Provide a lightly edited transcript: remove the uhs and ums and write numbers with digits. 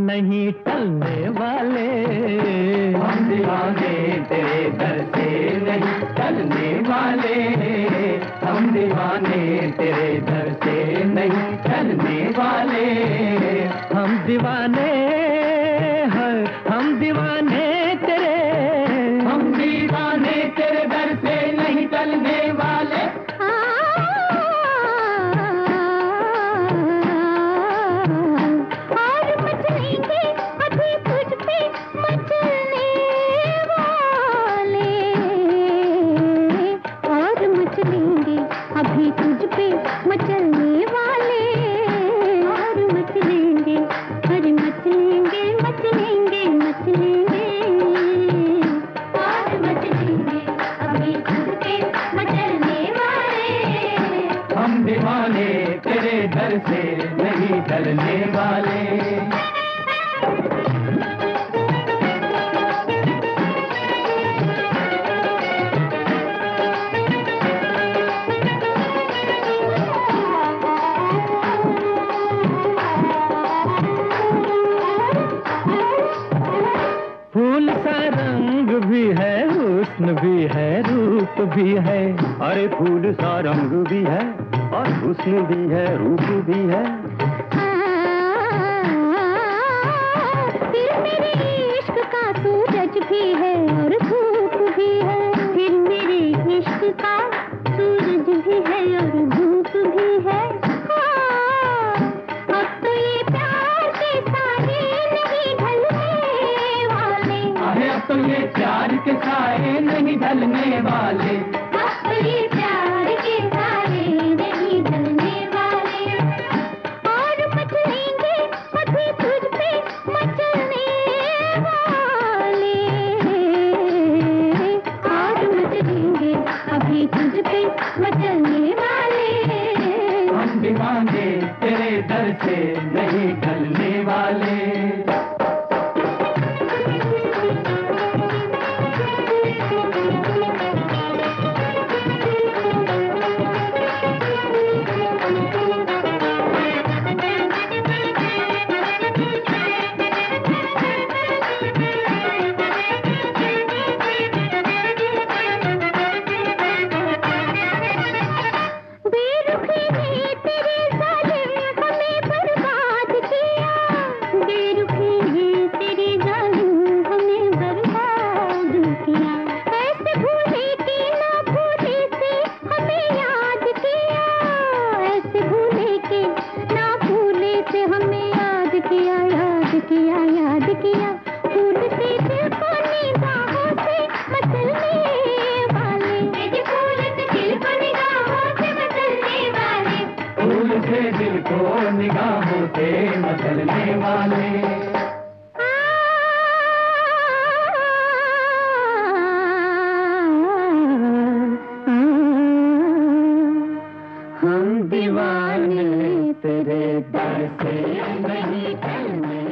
नहीं टलने वाले। हम दीवाने तेरे दर से नहीं टलने वाले। हम दीवाने तेरे दर से नहीं टलने वाले। हम दीवाने हैं, हम दीवाने तेरे। हम दीवाने तेरे दर से नहीं टलने वाले। अभी तुझ पे मचलने वाले और मचलेंगे, अरे मचलेंगे मचलेंगे मचलेंगे और मचलेंगे, अभी तुझ पे मचलने वाले। हम दीवाने तेरे दर से नहीं टलने वाले। फूल सा रंग भी है, हुस्न भी है, रूप भी है। अरे फूल सा रंग भी है और हुस्न भी है, रूप भी है। फिर मेरे इश्क का सूरज भी है और धूप भी है। फिर मेरे इश्क का सूरज भी है और धूप भी है। अब तो ये प्यार के साए नहीं ढलने वाले। अब तो ये प्यार के साए नहीं ढलने वाले। अब तो ये प्यार के साए नहीं ढलने वाले और मचलेंगे अभी तुझ पे मचलने वाले और मचलेंगे अभी तुझ पे मचलने वाले। हम दीवाने तेरे दर से नहीं टलने वाले। किया याद किया फूल से दिल को निगाहों से मचलने वाले। फूल से दिल को निगाहों से मचलने वाले। फूल से दिल को निगाहों से मचलने वाले। हम दीवाने तेरे दर से नहीं टलने